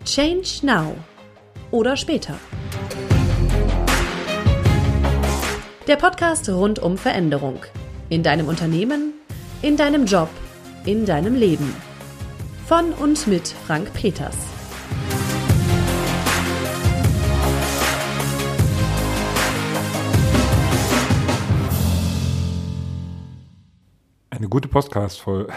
Change now oder später. Der Podcast rund um Veränderung. In deinem Unternehmen, in deinem Job, in deinem Leben. Von und mit Frank Peters. Eine gute Podcast-Folge.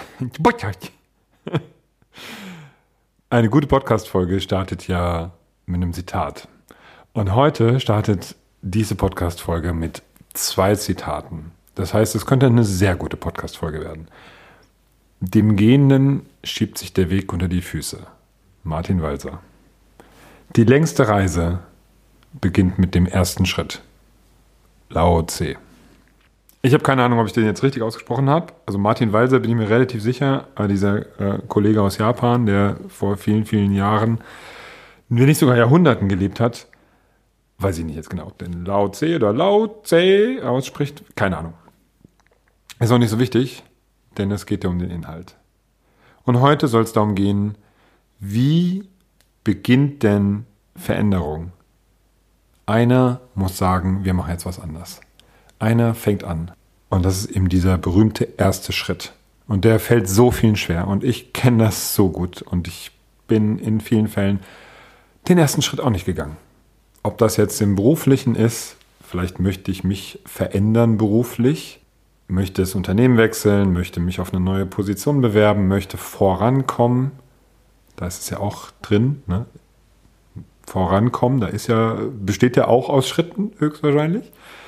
Eine gute Podcast-Folge startet ja mit einem Zitat. Und heute startet diese Podcast-Folge mit 2 Zitaten. Das heißt, es könnte eine sehr gute Podcast-Folge werden. Dem Gehenden schiebt sich der Weg unter die Füße. Martin Walser. Die längste Reise beginnt mit dem ersten Schritt. Lao Tse. Ich habe keine Ahnung, ob ich den jetzt richtig ausgesprochen habe. Also Martin Walser bin ich mir relativ sicher, aber dieser Kollege aus Japan, der vor vielen, vielen Jahren, wenn nicht sogar Jahrhunderten gelebt hat, weiß ich nicht jetzt genau, ob den Lao Tse oder Lao Tse ausspricht, keine Ahnung. Ist auch nicht so wichtig, denn es geht ja um den Inhalt. Und heute soll es darum gehen, wie beginnt denn Veränderung? Einer muss sagen, wir machen jetzt was anders. Einer fängt an. Und das ist eben dieser berühmte erste Schritt. Und der fällt so vielen schwer. Und ich kenne das so gut. Und ich bin in vielen Fällen den ersten Schritt auch nicht gegangen. Ob das jetzt im Beruflichen ist, vielleicht möchte ich mich verändern beruflich, möchte das Unternehmen wechseln, möchte mich auf eine neue Position bewerben, möchte vorankommen. Da ist es ja auch drin, ne? Vorankommen, besteht ja auch aus Schritten höchstwahrscheinlich.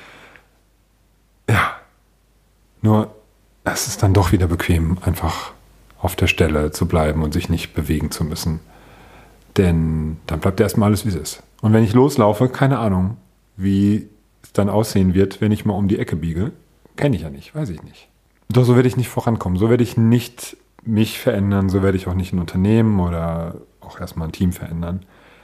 Ja, nur es ist dann doch wieder bequem, einfach auf der Stelle zu bleiben und sich nicht bewegen zu müssen. Denn dann bleibt erstmal alles, wie es ist. Und wenn ich loslaufe, keine Ahnung, wie es dann aussehen wird, wenn ich mal um die Ecke biege. Kenne ich ja nicht, weiß ich nicht. Doch so werde ich nicht vorankommen. So werde ich nicht mich verändern. So werde ich auch nicht ein Unternehmen oder auch erstmal ein Team verändern.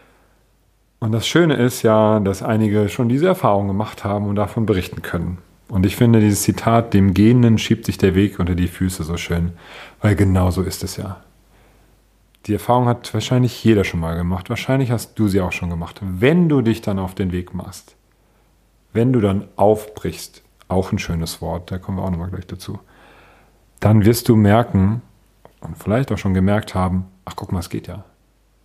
Und das Schöne ist ja, dass einige schon diese Erfahrung gemacht haben und davon berichten können. Und ich finde dieses Zitat, dem Gehenden schiebt sich der Weg unter die Füße, so schön. Weil genau so ist es ja. Die Erfahrung hat wahrscheinlich jeder schon mal gemacht. Wahrscheinlich hast du sie auch schon gemacht. Wenn du dich dann auf den Weg machst, wenn du dann aufbrichst, auch ein schönes Wort, da kommen wir auch nochmal gleich dazu, dann wirst du merken und vielleicht auch schon gemerkt haben, ach guck mal, es geht ja.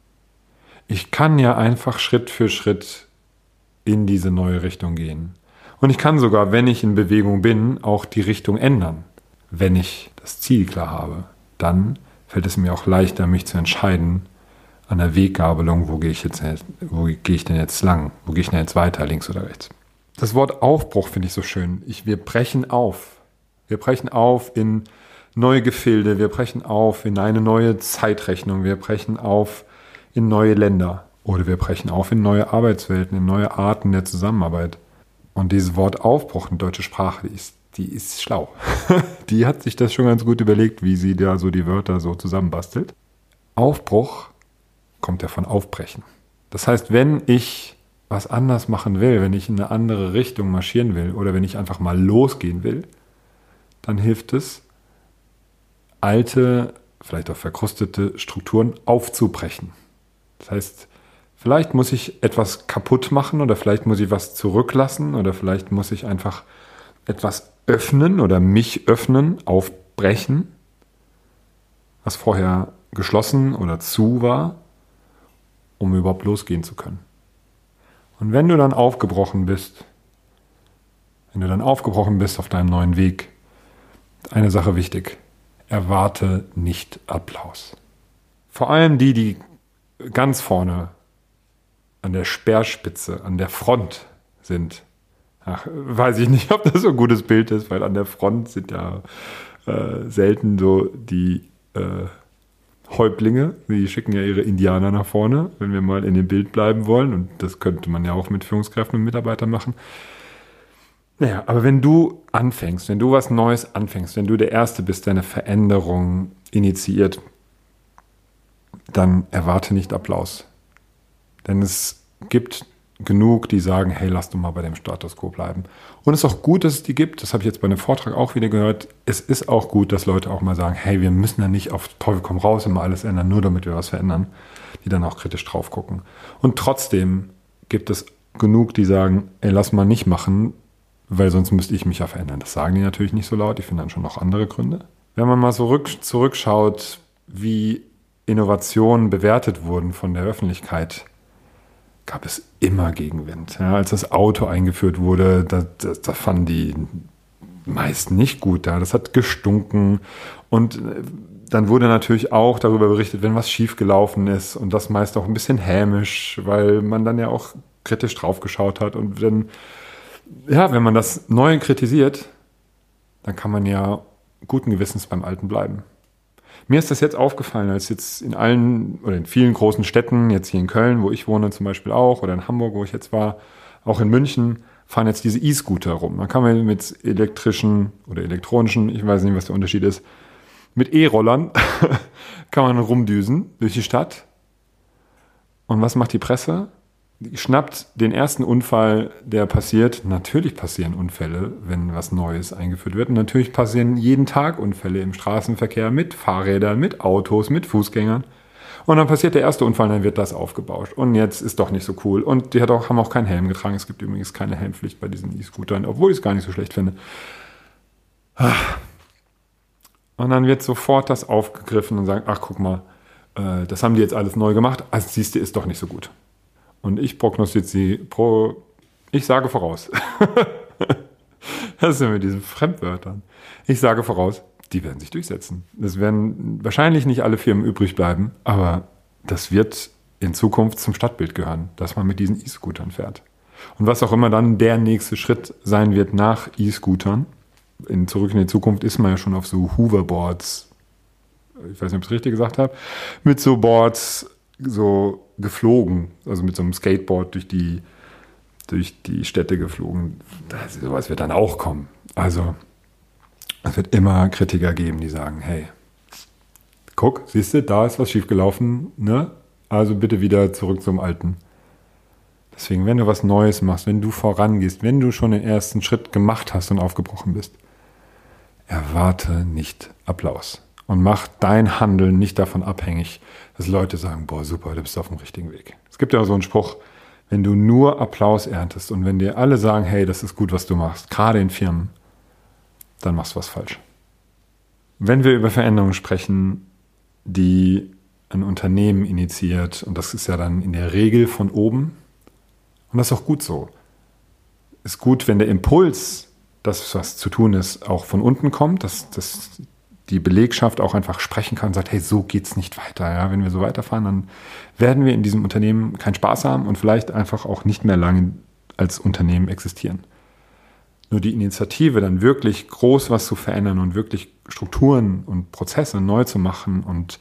Ich kann ja einfach Schritt für Schritt in diese neue Richtung gehen. Und ich kann sogar, wenn ich in Bewegung bin, auch die Richtung ändern. Wenn ich das Ziel klar habe, dann fällt es mir auch leichter, mich zu entscheiden an der Weggabelung, wo gehe ich denn jetzt lang? Wo gehe ich denn jetzt weiter, links oder rechts? Das Wort Aufbruch finde ich so schön. Wir brechen auf. Wir brechen auf in neue Gefilde. Wir brechen auf in eine neue Zeitrechnung. Wir brechen auf in neue Länder. Oder wir brechen auf in neue Arbeitswelten, in neue Arten der Zusammenarbeit. Und dieses Wort Aufbruch in deutsche Sprache, die ist schlau. Die hat sich das schon ganz gut überlegt, wie sie da so die Wörter so zusammenbastelt. Aufbruch kommt ja von Aufbrechen. Das heißt, wenn ich was anders machen will, wenn ich in eine andere Richtung marschieren will oder wenn ich einfach mal losgehen will, dann hilft es, alte, vielleicht auch verkrustete Strukturen aufzubrechen. Das heißt, vielleicht muss ich etwas kaputt machen oder vielleicht muss ich was zurücklassen oder vielleicht muss ich einfach etwas öffnen oder mich öffnen, aufbrechen, was vorher geschlossen oder zu war, um überhaupt losgehen zu können. Und wenn du dann aufgebrochen bist auf deinem neuen Weg, ist eine Sache wichtig: erwarte nicht Applaus. Vor allem die ganz vorne an der Speerspitze, an der Front sind. Weiß ich nicht, ob das so ein gutes Bild ist, weil an der Front sind ja selten so die Häuptlinge. Die schicken ja ihre Indianer nach vorne, wenn wir mal in dem Bild bleiben wollen. Und das könnte man ja auch mit Führungskräften und Mitarbeitern machen. Naja, aber wenn du anfängst, wenn du was Neues anfängst, wenn du der Erste bist, der eine Veränderung initiiert, dann erwarte nicht Applaus. Denn es gibt genug, die sagen, hey, lass doch mal bei dem Status quo bleiben. Und es ist auch gut, dass es die gibt. Das habe ich jetzt bei einem Vortrag auch wieder gehört. Es ist auch gut, dass Leute auch mal sagen, hey, wir müssen ja nicht auf Teufel komm raus immer alles ändern, nur damit wir was verändern, die dann auch kritisch drauf gucken. Und trotzdem gibt es genug, die sagen, ey, lass mal nicht machen, weil sonst müsste ich mich ja verändern. Das sagen die natürlich nicht so laut, die finden dann schon noch andere Gründe. Wenn man mal so zurückschaut, wie Innovationen bewertet wurden von der Öffentlichkeit, gab es immer Gegenwind. Ja, als das Auto eingeführt wurde, da fanden die meisten nicht gut. Ja, das hat gestunken. Und dann wurde natürlich auch darüber berichtet, wenn was schiefgelaufen ist. Und das meist auch ein bisschen hämisch, weil man dann ja auch kritisch drauf geschaut hat. Und wenn man das Neue kritisiert, dann kann man ja guten Gewissens beim Alten bleiben. Mir ist das jetzt aufgefallen, als jetzt in allen oder in vielen großen Städten, jetzt hier in Köln, wo ich wohne zum Beispiel auch, oder in Hamburg, wo ich jetzt war, auch in München, fahren jetzt diese E-Scooter rum. Da kann man mit elektrischen oder elektronischen, ich weiß nicht, was der Unterschied ist, mit E-Rollern kann man rumdüsen durch die Stadt. Und was macht die Presse? Die schnappt den ersten Unfall, der passiert. Natürlich passieren Unfälle, wenn was Neues eingeführt wird. Und natürlich passieren jeden Tag Unfälle im Straßenverkehr mit Fahrrädern, mit Autos, mit Fußgängern. Und dann passiert der erste Unfall, dann wird das aufgebauscht. Und jetzt ist doch nicht so cool. Und die haben auch keinen Helm getragen. Es gibt übrigens keine Helmpflicht bei diesen E-Scootern, obwohl ich es gar nicht so schlecht finde. Und dann wird sofort das aufgegriffen und sagen, ach guck mal, das haben die jetzt alles neu gemacht. Also siehst du, ist doch nicht so gut. Und ich ich sage voraus. Das ist ja mit diesen Fremdwörtern. Ich sage voraus, die werden sich durchsetzen. Es werden wahrscheinlich nicht alle Firmen übrig bleiben, aber das wird in Zukunft zum Stadtbild gehören, dass man mit diesen E-Scootern fährt. Und was auch immer dann der nächste Schritt sein wird nach E-Scootern, Zurück in die Zukunft ist man ja schon auf so Hoverboards, ich weiß nicht, ob ich es richtig gesagt habe, mit so Boards so geflogen, also mit so einem Skateboard durch die Städte geflogen. Sowas wird dann auch kommen. Also es wird immer Kritiker geben, die sagen, hey, guck, siehst du, da ist was schiefgelaufen, ne? Also bitte wieder zurück zum Alten. Deswegen, wenn du was Neues machst, wenn du vorangehst, wenn du schon den ersten Schritt gemacht hast und aufgebrochen bist, erwarte nicht Applaus. Und mach dein Handeln nicht davon abhängig, dass Leute sagen, boah, super, du bist auf dem richtigen Weg. Es gibt ja so einen Spruch, wenn du nur Applaus erntest und wenn dir alle sagen, hey, das ist gut, was du machst, gerade in Firmen, dann machst du was falsch. Wenn wir über Veränderungen sprechen, die ein Unternehmen initiiert, und das ist ja dann in der Regel von oben, und das ist auch gut so. Ist gut, wenn der Impuls, das, was zu tun ist, auch von unten kommt, dass die Belegschaft auch einfach sprechen kann und sagt, hey, so geht's nicht weiter. Ja, wenn wir so weiterfahren, dann werden wir in diesem Unternehmen keinen Spaß haben und vielleicht einfach auch nicht mehr lange als Unternehmen existieren. Nur die Initiative, dann wirklich groß was zu verändern und wirklich Strukturen und Prozesse neu zu machen und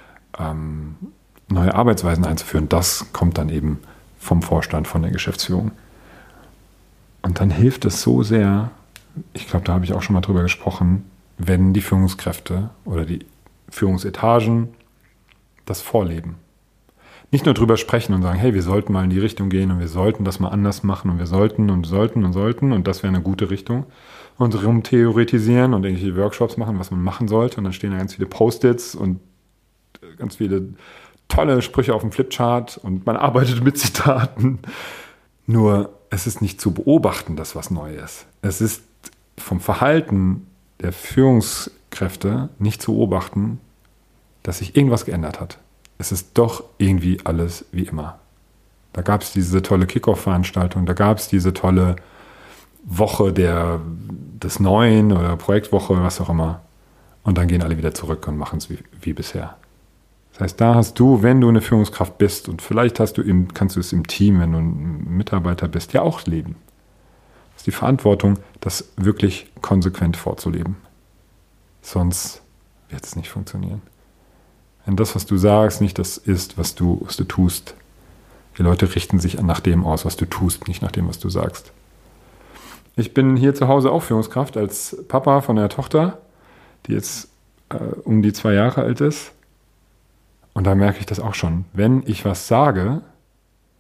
neue Arbeitsweisen einzuführen, das kommt dann eben vom Vorstand, von der Geschäftsführung. Und dann hilft es so sehr, ich glaube, da habe ich auch schon mal drüber gesprochen, wenn die Führungskräfte oder die Führungsetagen das vorleben. Nicht nur drüber sprechen und sagen, hey, wir sollten mal in die Richtung gehen und wir sollten das mal anders machen und wir sollten und das wäre eine gute Richtung. Und rumtheoretisieren und irgendwelche Workshops machen, was man machen sollte. Und dann stehen da ganz viele Post-its und ganz viele tolle Sprüche auf dem Flipchart und man arbeitet mit Zitaten. Nur es ist nicht zu beobachten, dass was neu ist. Es ist vom Verhalten der Führungskräfte nicht zu beobachten, dass sich irgendwas geändert hat. Es ist doch irgendwie alles wie immer. Da gab es diese tolle Kick-Off-Veranstaltung, da gab es diese tolle Woche des Neuen oder Projektwoche, was auch immer. Und dann gehen alle wieder zurück und machen es wie bisher. Das heißt, da hast du, wenn du eine Führungskraft bist und vielleicht kannst du es im Team, wenn du ein Mitarbeiter bist, ja auch leben. Das ist die Verantwortung, das wirklich konsequent vorzuleben. Sonst wird es nicht funktionieren. Wenn das, was du sagst, nicht das ist, was du tust. Die Leute richten sich nach dem aus, was du tust, nicht nach dem, was du sagst. Ich bin hier zu Hause auch Führungskraft als Papa von einer Tochter, die jetzt um die 2 Jahre alt ist. Und da merke ich das auch schon. Wenn ich was sage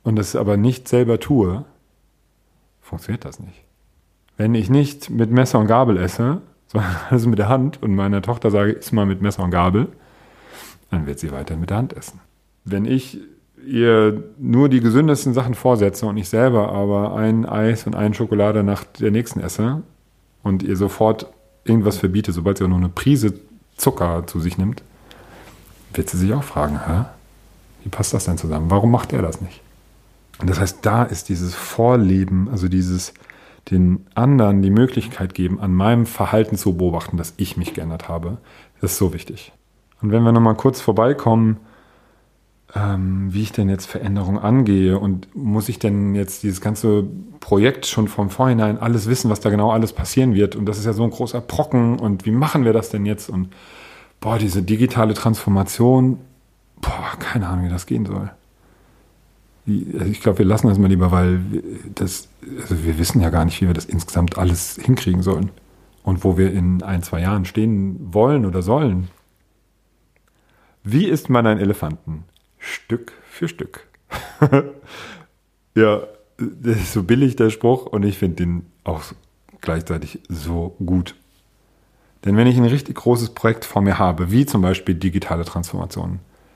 und das aber nicht selber tue, funktioniert das nicht. Wenn ich nicht mit Messer und Gabel esse, sondern also mit der Hand und meiner Tochter sage, iss mal mit Messer und Gabel, dann wird sie weiter mit der Hand essen. Wenn ich ihr nur die gesündesten Sachen vorsetze und ich selber aber ein Eis und eine Schokolade nach der nächsten esse und ihr sofort irgendwas verbiete, sobald sie auch nur eine Prise Zucker zu sich nimmt, wird sie sich auch fragen, wie passt das denn zusammen? Warum macht er das nicht? Und das heißt, da ist dieses Vorleben, also dieses den anderen die Möglichkeit geben, an meinem Verhalten zu beobachten, dass ich mich geändert habe, das ist so wichtig. Und wenn wir nochmal kurz vorbeikommen, wie ich denn jetzt Veränderung angehe und muss ich denn jetzt dieses ganze Projekt schon vom Vorhinein alles wissen, was da genau alles passieren wird, und das ist ja so ein großer Brocken und wie machen wir das denn jetzt und diese digitale Transformation, keine Ahnung, wie das gehen soll. Ich glaube, wir lassen das mal lieber, weil wir wissen ja gar nicht, wie wir das insgesamt alles hinkriegen sollen und wo wir in 1-2 Jahren stehen wollen oder sollen. Wie isst man einen Elefanten? Stück für Stück. Ja, das ist so billig, der Spruch, und ich finde den auch gleichzeitig so gut. Denn wenn ich ein richtig großes Projekt vor mir habe, wie zum Beispiel digitale Transformation,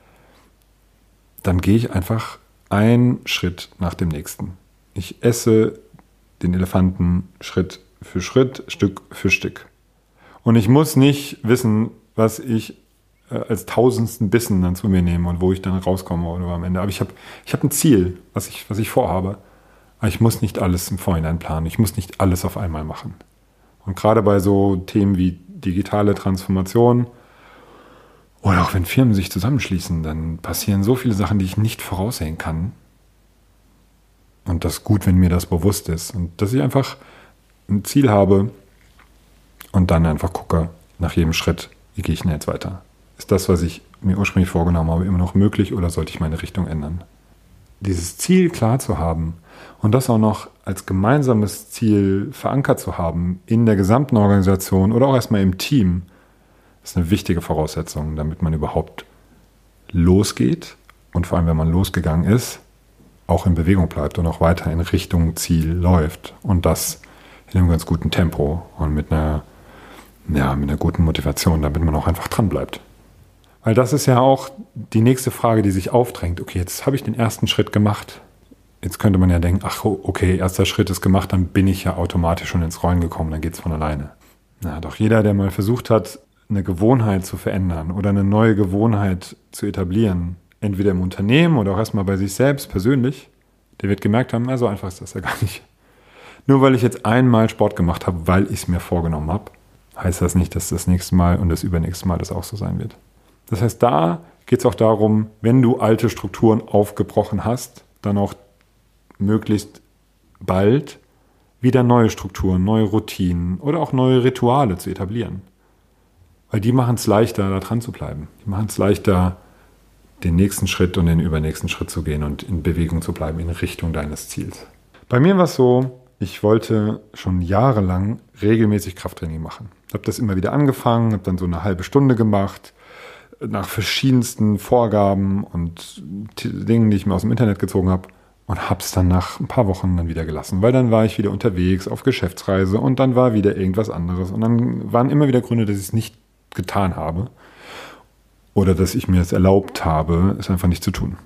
dann gehe ich einfach einen Schritt nach dem nächsten. Ich esse den Elefanten Schritt für Schritt, Stück für Stück. Und ich muss nicht wissen, was ich als 1000. Bissen dann zu mir nehme und wo ich dann rauskomme oder am Ende. Aber ich hab ein Ziel, was ich vorhabe. Aber ich muss nicht alles im Vorhinein planen. Ich muss nicht alles auf einmal machen. Und gerade bei so Themen wie digitale Transformation oder auch wenn Firmen sich zusammenschließen, dann passieren so viele Sachen, die ich nicht voraussehen kann. Und das ist gut, wenn mir das bewusst ist. Und dass ich einfach ein Ziel habe und dann einfach gucke nach jedem Schritt, wie gehe ich denn jetzt weiter? Ist das, was ich mir ursprünglich vorgenommen habe, immer noch möglich oder sollte ich meine Richtung ändern? Dieses Ziel klar zu haben und das auch noch als gemeinsames Ziel verankert zu haben in der gesamten Organisation oder auch erstmal im Team, ist eine wichtige Voraussetzung, damit man überhaupt losgeht und vor allem, wenn man losgegangen ist, auch in Bewegung bleibt und auch weiter in Richtung Ziel läuft und das in einem ganz guten Tempo und mit einer guten Motivation, damit man auch einfach dran bleibt. Weil das ist ja auch die nächste Frage, die sich aufdrängt. Okay, jetzt habe ich den ersten Schritt gemacht. Jetzt könnte man ja denken, okay, erster Schritt ist gemacht, dann bin ich ja automatisch schon ins Rollen gekommen, dann geht es von alleine. Doch jeder, der mal versucht hat, eine Gewohnheit zu verändern oder eine neue Gewohnheit zu etablieren, entweder im Unternehmen oder auch erstmal bei sich selbst persönlich, der wird gemerkt haben, so einfach ist das ja gar nicht. Nur weil ich jetzt einmal Sport gemacht habe, weil ich es mir vorgenommen habe, heißt das nicht, dass das nächste Mal und das übernächste Mal das auch so sein wird. Das heißt, da geht es auch darum, wenn du alte Strukturen aufgebrochen hast, dann auch möglichst bald wieder neue Strukturen, neue Routinen oder auch neue Rituale zu etablieren. Weil die machen es leichter, da dran zu bleiben. Die machen es leichter, den nächsten Schritt und den übernächsten Schritt zu gehen und in Bewegung zu bleiben in Richtung deines Ziels. Bei mir war es so, ich wollte schon jahrelang regelmäßig Krafttraining machen. Ich habe das immer wieder angefangen, habe dann so eine halbe Stunde gemacht, nach verschiedensten Vorgaben und Dingen, die ich mir aus dem Internet gezogen habe, und habe es dann nach ein paar Wochen dann wieder gelassen, weil dann war ich wieder unterwegs auf Geschäftsreise und dann war wieder irgendwas anderes und dann waren immer wieder Gründe, dass ich es nicht getan habe oder dass ich mir es erlaubt habe, es einfach nicht zu tun.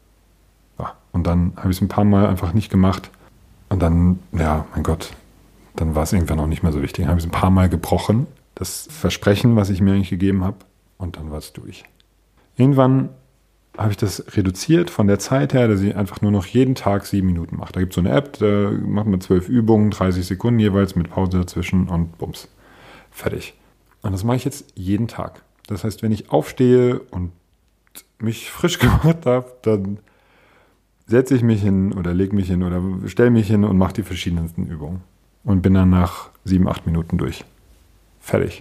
Ja, und dann habe ich es ein paar Mal einfach nicht gemacht und dann, mein Gott, dann war es irgendwann auch nicht mehr so wichtig. Dann habe ich es ein paar Mal gebrochen, das Versprechen, was ich mir eigentlich gegeben habe, und dann war es durch. Irgendwann habe ich das reduziert von der Zeit her, dass ich einfach nur noch jeden Tag 7 Minuten mache. Da gibt es so eine App, da macht man 12 Übungen, 30 Sekunden jeweils mit Pause dazwischen und bums, fertig. Und das mache ich jetzt jeden Tag. Das heißt, wenn ich aufstehe und mich frisch gemacht habe, dann setze ich mich hin oder lege mich hin oder stelle mich hin und mache die verschiedensten Übungen. Und bin dann nach 7-8 Minuten durch. Fertig.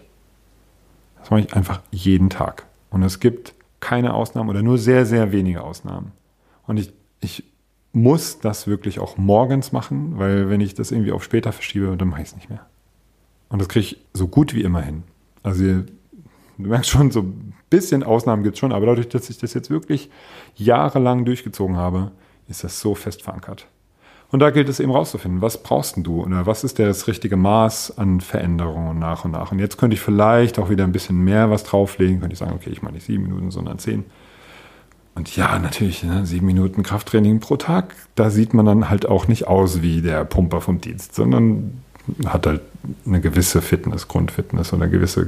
Das mache ich einfach jeden Tag. Und es gibt keine Ausnahmen oder nur sehr, sehr wenige Ausnahmen. Und ich muss das wirklich auch morgens machen, weil wenn ich das irgendwie auf später verschiebe, dann mache ich es nicht mehr. Und das kriege ich so gut wie immer hin. Also du merkst schon, so ein bisschen Ausnahmen gibt es schon, aber dadurch, dass ich das jetzt wirklich jahrelang durchgezogen habe, ist das so fest verankert. Und da gilt es eben rauszufinden, was brauchst denn du oder was ist das richtige Maß an Veränderungen nach und nach. Und jetzt könnte ich vielleicht auch wieder ein bisschen mehr was drauflegen, könnte ich sagen, okay, ich mache nicht 7 Minuten, sondern 10. Und ja, natürlich, 7 Minuten Krafttraining pro Tag, da sieht man dann halt auch nicht aus wie der Pumper vom Dienst, sondern hat halt eine gewisse Fitness, Grundfitness oder eine gewisse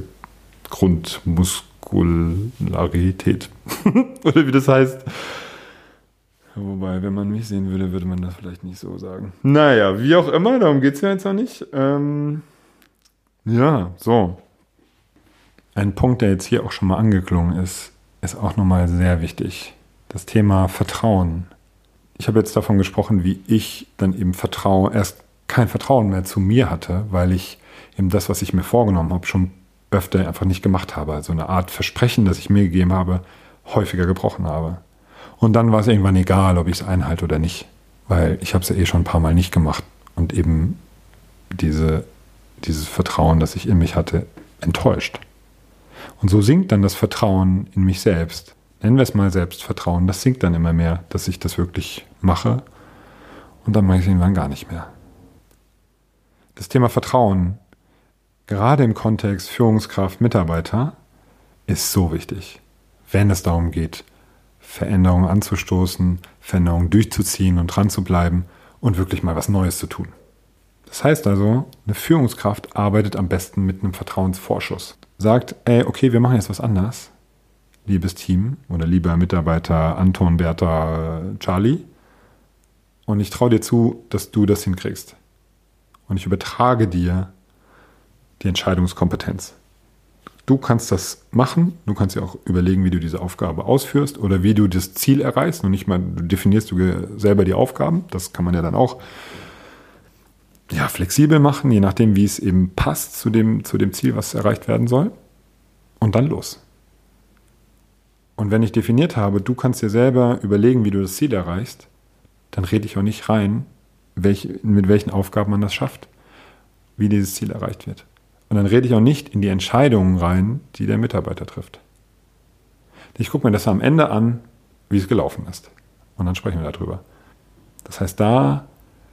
Grundmuskularität oder wie das heißt. Wobei, wenn man mich sehen würde, würde man das vielleicht nicht so sagen. Naja, wie auch immer, darum geht es ja jetzt noch nicht. Ja, so. Ein Punkt, der jetzt hier auch schon mal angeklungen ist auch nochmal sehr wichtig. Das Thema Vertrauen. Ich habe jetzt davon gesprochen, wie ich dann eben erst kein Vertrauen mehr zu mir hatte, weil ich eben das, was ich mir vorgenommen habe, schon öfter einfach nicht gemacht habe. Also eine Art Versprechen, das ich mir gegeben habe, häufiger gebrochen habe. Und dann war es irgendwann egal, ob ich es einhalte oder nicht, weil ich habe es ja schon ein paar Mal nicht gemacht und eben dieses Vertrauen, das ich in mich hatte, enttäuscht. Und so sinkt dann das Vertrauen in mich selbst. Nennen wir es mal Selbstvertrauen. Das sinkt dann immer mehr, dass ich das wirklich mache und dann mache ich es irgendwann gar nicht mehr. Das Thema Vertrauen, gerade im Kontext Führungskraft, Mitarbeiter, ist so wichtig, wenn es darum geht, Veränderungen anzustoßen, Veränderungen durchzuziehen und dran zu bleiben und wirklich mal was Neues zu tun. Das heißt also, eine Führungskraft arbeitet am besten mit einem Vertrauensvorschuss. Sagt, okay, wir machen jetzt was anders, liebes Team oder lieber Mitarbeiter Anton, Bertha, Charlie, und ich traue dir zu, dass du das hinkriegst. Und ich übertrage dir die Entscheidungskompetenz. Du kannst das machen, du kannst dir auch überlegen, wie du diese Aufgabe ausführst oder wie du das Ziel erreichst. Und nicht mal, du definierst selber die Aufgaben, das kann man ja dann auch flexibel machen, je nachdem, wie es eben passt zu dem Ziel, was erreicht werden soll. Und dann los. Und wenn ich definiert habe, du kannst dir selber überlegen, wie du das Ziel erreichst, dann rede ich auch nicht rein, mit welchen Aufgaben man das schafft, wie dieses Ziel erreicht wird. Und dann rede ich auch nicht in die Entscheidungen rein, die der Mitarbeiter trifft. Ich gucke mir das am Ende an, wie es gelaufen ist. Und dann sprechen wir darüber. Das heißt, da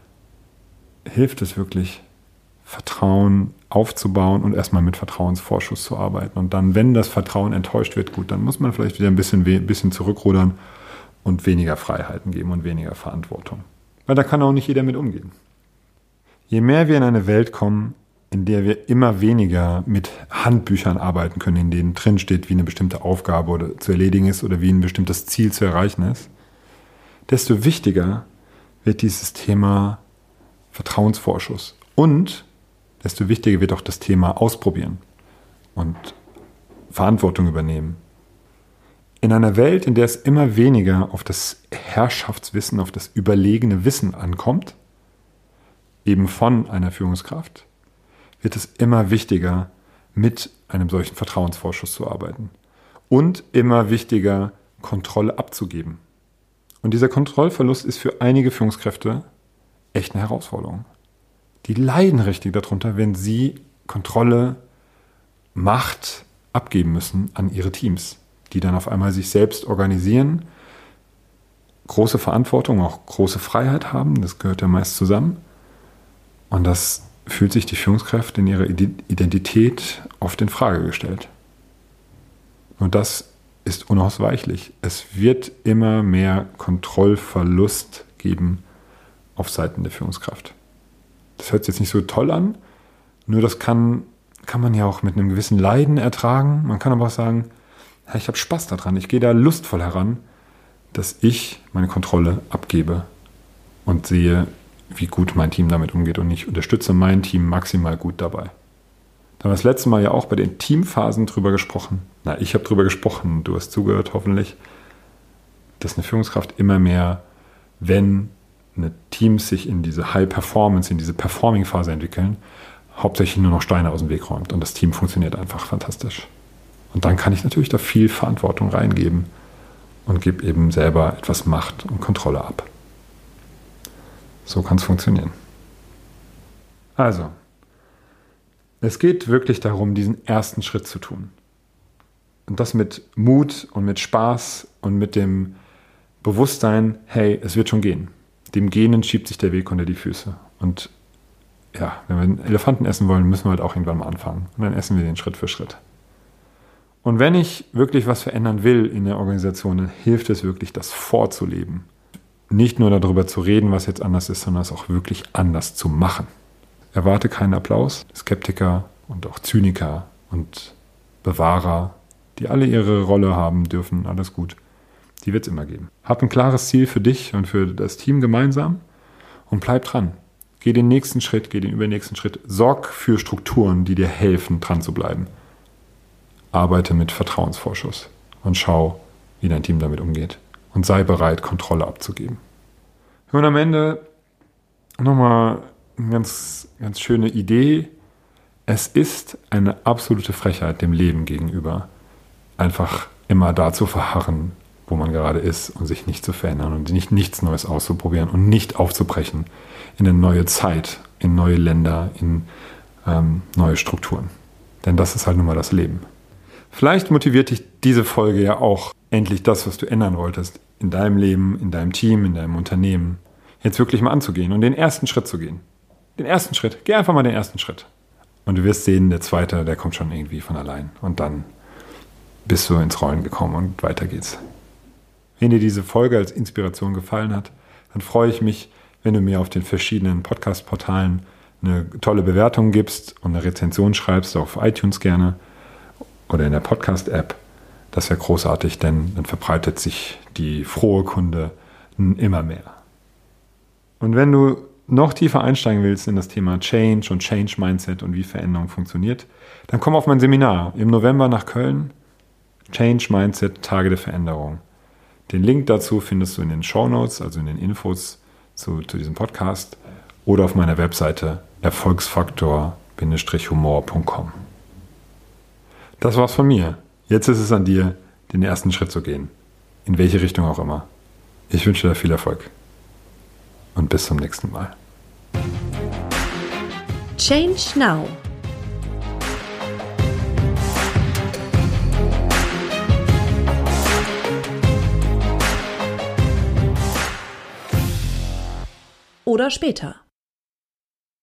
hilft es wirklich, Vertrauen aufzubauen und erstmal mit Vertrauensvorschuss zu arbeiten. Und dann, wenn das Vertrauen enttäuscht wird, gut, dann muss man vielleicht wieder ein bisschen zurückrudern und weniger Freiheiten geben und weniger Verantwortung. Weil da kann auch nicht jeder mit umgehen. Je mehr wir in eine Welt kommen, in der wir immer weniger mit Handbüchern arbeiten können, in denen drin steht, wie eine bestimmte Aufgabe zu erledigen ist oder wie ein bestimmtes Ziel zu erreichen ist, desto wichtiger wird dieses Thema Vertrauensvorschuss. Und desto wichtiger wird auch das Thema Ausprobieren und Verantwortung übernehmen. In einer Welt, in der es immer weniger auf das Herrschaftswissen, auf das überlegene Wissen ankommt, eben von einer Führungskraft, wird es immer wichtiger, mit einem solchen Vertrauensvorschuss zu arbeiten. Und immer wichtiger, Kontrolle abzugeben. Und dieser Kontrollverlust ist für einige Führungskräfte echt eine Herausforderung. Die leiden richtig darunter, wenn sie Kontrolle, Macht abgeben müssen an ihre Teams, die dann auf einmal sich selbst organisieren, große Verantwortung, auch große Freiheit haben, das gehört ja meist zusammen. Und das fühlt sich die Führungskraft in ihrer Identität oft in Frage gestellt. Und das ist unausweichlich. Es wird immer mehr Kontrollverlust geben auf Seiten der Führungskraft. Das hört sich jetzt nicht so toll an, nur das kann man ja auch mit einem gewissen Leiden ertragen. Man kann aber auch sagen, ich habe Spaß daran, ich gehe da lustvoll heran, dass ich meine Kontrolle abgebe und sehe, wie gut mein Team damit umgeht und ich unterstütze mein Team maximal gut dabei. Da haben wir das letzte Mal ja auch bei den Teamphasen drüber gesprochen. Ich habe drüber gesprochen, du hast zugehört hoffentlich, dass eine Führungskraft immer mehr, wenn eine Teams sich in diese High Performance, in diese Performing-Phase entwickeln, hauptsächlich nur noch Steine aus dem Weg räumt und das Team funktioniert einfach fantastisch. Und dann kann ich natürlich da viel Verantwortung reingeben und gebe eben selber etwas Macht und Kontrolle ab. So kann es funktionieren. Also, es geht wirklich darum, diesen ersten Schritt zu tun. Und das mit Mut und mit Spaß und mit dem Bewusstsein, hey, es wird schon gehen. Dem Gehenden schiebt sich der Weg unter die Füße. Und ja, wenn wir einen Elefanten essen wollen, müssen wir halt auch irgendwann mal anfangen. Und dann essen wir den Schritt für Schritt. Und wenn ich wirklich was verändern will in der Organisation, dann hilft es wirklich, das vorzuleben. Nicht nur darüber zu reden, was jetzt anders ist, sondern es auch wirklich anders zu machen. Erwarte keinen Applaus. Skeptiker und auch Zyniker und Bewahrer, die alle ihre Rolle haben dürfen, alles gut. Die wird es immer geben. Hab ein klares Ziel für dich und für das Team gemeinsam und bleib dran. Geh den nächsten Schritt, geh den übernächsten Schritt. Sorg für Strukturen, die dir helfen, dran zu bleiben. Arbeite mit Vertrauensvorschuss und schau, wie dein Team damit umgeht. Und sei bereit, Kontrolle abzugeben. Und am Ende nochmal eine ganz, ganz schöne Idee. Es ist eine absolute Frechheit dem Leben gegenüber, einfach immer da zu verharren, wo man gerade ist und sich nicht zu verändern und nichts Neues auszuprobieren und nicht aufzubrechen in eine neue Zeit, in neue Länder, in neue Strukturen. Denn das ist halt nun mal das Leben. Vielleicht motiviert dich diese Folge ja auch, endlich das, was du ändern wolltest, in deinem Leben, in deinem Team, in deinem Unternehmen, jetzt wirklich mal anzugehen und den ersten Schritt zu gehen. Den ersten Schritt. Geh einfach mal den ersten Schritt. Und du wirst sehen, der zweite, der kommt schon irgendwie von allein. Und dann bist du ins Rollen gekommen und weiter geht's. Wenn dir diese Folge als Inspiration gefallen hat, dann freue ich mich, wenn du mir auf den verschiedenen Podcast-Portalen eine tolle Bewertung gibst und eine Rezension schreibst, auf iTunes gerne oder in der Podcast-App. Das wäre großartig, denn dann verbreitet sich die frohe Kunde immer mehr. Und wenn du noch tiefer einsteigen willst in das Thema Change und Change Mindset und wie Veränderung funktioniert, dann komm auf mein Seminar im November nach Köln. Change Mindset, Tage der Veränderung. Den Link dazu findest du in den Shownotes, also in den Infos zu diesem Podcast oder auf meiner Webseite erfolgsfaktor-humor.com. Das war's von mir. Jetzt ist es an dir, den ersten Schritt zu gehen. In welche Richtung auch immer. Ich wünsche dir viel Erfolg. Und bis zum nächsten Mal. Change Now. Oder später.